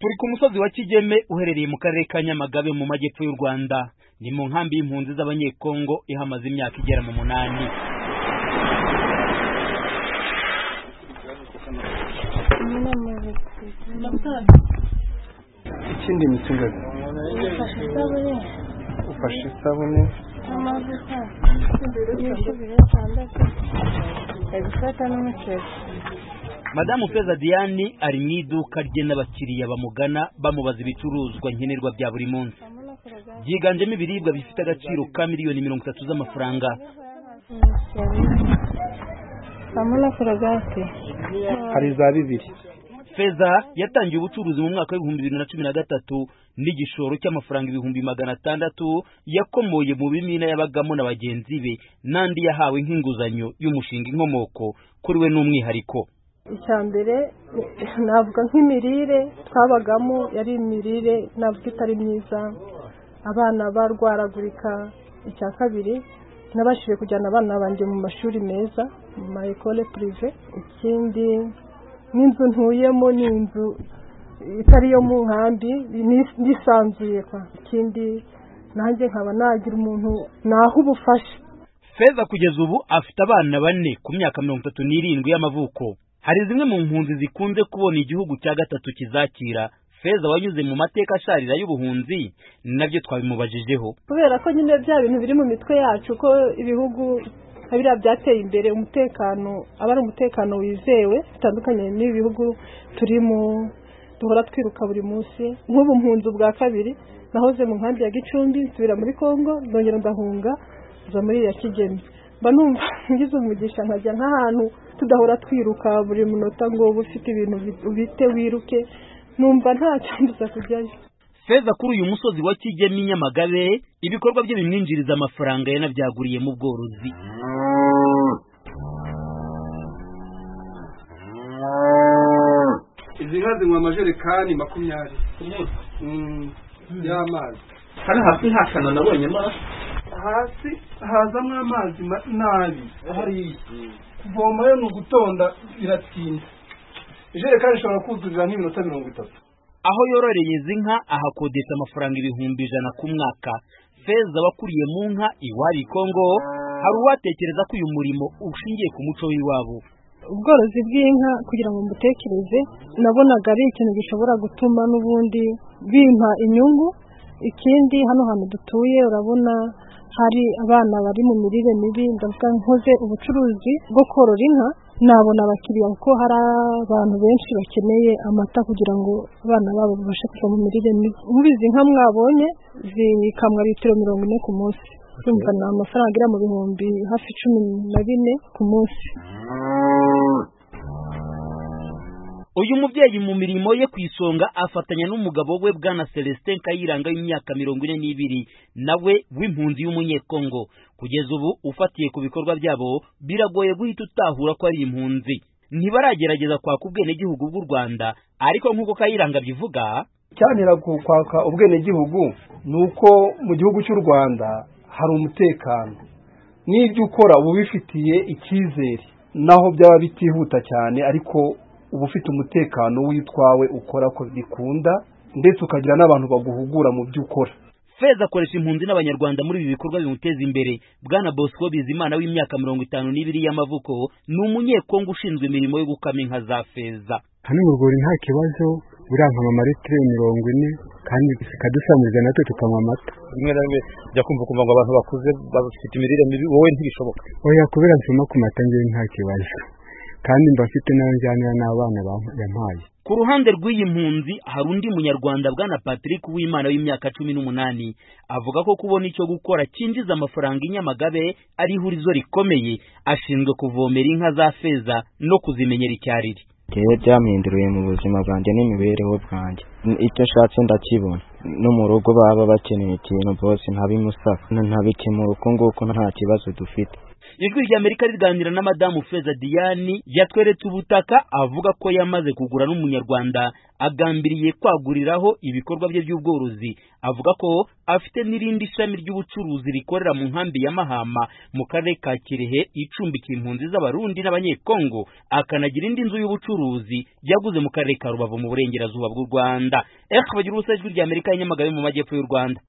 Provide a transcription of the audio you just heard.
Turi ku musozi wa Kigeme uherereye mu karere ka Nyamagabe mu majyepfo y'u Rwanda. Ni mu nkambi y'impunzi z'abanyekongo ihamaze imyaka igera mu 8. Ikindi mitunga ufashe isabune Madamu Feza Diane ari mu iduka rye n'abakiriya bamugana bamubaza ibicuruzwa nkenerwa bya buri munsi. Byiganjemo ibiribwa bifite agaciro ka miliyoni 30 z'amafaranga. hari za 2. Feza yatangiye ubucuruzi mu mwaka wa 2013 n'igishoro cy'amafaranga 600,000 yakomoye mu bimina yabagamo na bagenzi be nandi yahawe nk'inguzanyo y'umushinga inkomoko kuri we n'umwihariko. Icyambere navuga nk'imirire twabagamo yari imirire navuga itari myiza, abana barwaragurika. Icya kabiri nabashije kujyana abana banje mu mashuri meza mu ma école privée. Ikindi n'inzu ntuyemo ni inzu itari yo mu nkambi nisanzuye kwa. Ikindi nanjye nkaba nagira umuntu naho ubufasha. Feza kugeza ubu afite abana 4 ku myaka 37 y'amavuko. Hari zimwe mu mpunzi zikunze kubona igihugu cya gatatu kizakira. Feza wanyuze mu mateka asharira y'ubuhunzi nabyo twabimubajijeho. Kubera ko nyine bya bintu biri mu mitwe yacu ko ibihugu abira byateye imbere umutekano abari umutekano wizewe bitandukanye n'ibihugu turimo duhora twiruka buri munsi. Nk'ubu mpunzi bwa kabiri nahoze mu nkambi ya Gicumbi nsubira muri Kongo ndongera ndahunga za muri ya Kigeme. Mba numva ngize umugisha nkajya nk'ahantu tudahora twiruka buri munota ngo ufite ibintu ubite wiruke, numva nta cyambuza kujyayo. Feza kuri uyu musozi wa Kigeme Nyamagabe ibikorwa bye bimwinjiriza amafaranga yanabyaguriye mu bworozi. izi nka zinywa amajerekani 20 y'amazi. Hano hasi hakana nabonye amazi. Hasi hazamwe amazi nabi. Hari kuvomayo no gutonda biratinda. Ijerekani ishobora kuzurira nk'iminota 30. Aho yororeye izi nka ahakodesha amafaranga 100,000 ku mwaka. Feza wakuriye mu nka iwari Kongo hari uwatekereza ko uyu murimo ushingiye ku muco w'iwabo. Ubworozi bw'inka kugira ngo mbutekereze nabonaga ari ikintu gishobora gutuma n'ubundi bimpa inyungu. Ikindi hano hantu dutuye urabona hari abana bari mu mirire mibi, ndavuga nkoze ubucuruzi bwo korora inka nabona abakiriya kuko hari abantu benshi bakeneye amata kugira ngo abana babo babashe kuva mu mirire mibi. Mubizi nka mwabonye zikamwa litiro 40 ku munsi. Urumva na amafaranga agira mu bihumbi hafi 14 ku munsi. Uyu mubyeyi mu mirimo ye kwisonga afatanya n'umugabo we Bwana Celestin Kayiranga y'imyaka 42 nawe w'impunzi y'umunyekongo. Kugeza ubu ufatiye ku bikorwa byabo biragoye guhita utahura ko ari impunzi. Ntibaragerageza kwaka ubwene gihugu bw'u Rwanda, ariko nk'uko Kayiranga bivuga cyanira kwaka ubwene gihugu nuko mu gihugu cy'u Rwanda hari umutekano. N'ibyo ukora ubu bifitiye ikizere naho byaba bitihuta cyane, ariko ubu ufite umutekano witwawe ukora ko bikunda ndetse ukagira n'abantu baguhugura mu byo ukora. Feza akoresha impunzi n'abanyarwanda muri ibi bikorwa bimuteza imbere. Bwana Bosco Bizimana w'imyaka 52 y'amavuko ni umunyekongo ushinzwe imirimo yo gukama inka za Feza. Hano mu Rwanda nta kibazo uranka amaritiro 40 kandi zikadusamiriza natwe tukanywa amata. Rimwe na rimwe jya kumva ngo abantu bakuze bafite imirire mibi wowe ntibishoboka. Oya kubera nsoma ku mata ngiye nta kibazo. Kandi mbafite n'anjyanira n'abana yampaye. Ku ruhande rw'iyi mpunzi hari undi munyarwanda Bwana Patrick w'Imana w'imyaka 18 avuga ko kubona icyo gukora cyinjiza amafaranga Inyamagabe ari ihurizo rikomeye. Ashinzwe kuvomera inka za Feza no kuzimenyera icyariri. Gihe byampinduriye mu buzima bwanjye n'imibereho bwanjye. Icyo nshatse ndakibona. No mu rugo baba bakeneye ikintu bose ntabimusaka ntabikemura uko nguko nta kibazo dufite. Ijwi ry'Amerika riganira na Madamu Feza Diane yatweretse ubutaka avuga ko yamaze kugura n'umunyarwanda agambiriye kwaguriraho ibikorwa bye by'ubworozi. Avuga ko afite n'irindi shami ry'ubucuruzi rikorera mu nkambi ya Mahama mu karere ka Kirehe icumbikiye impunzi z'abarundi n'abanyekongo, akanagira indi nzu y'ubucuruzi yaguze mu karere ka Rubavu mu burengerazuba bw'u Rwanda. Bagira ubusa, Ijwi ry'Amerika, Nyamagabe mu majyepfo y'u Rwanda.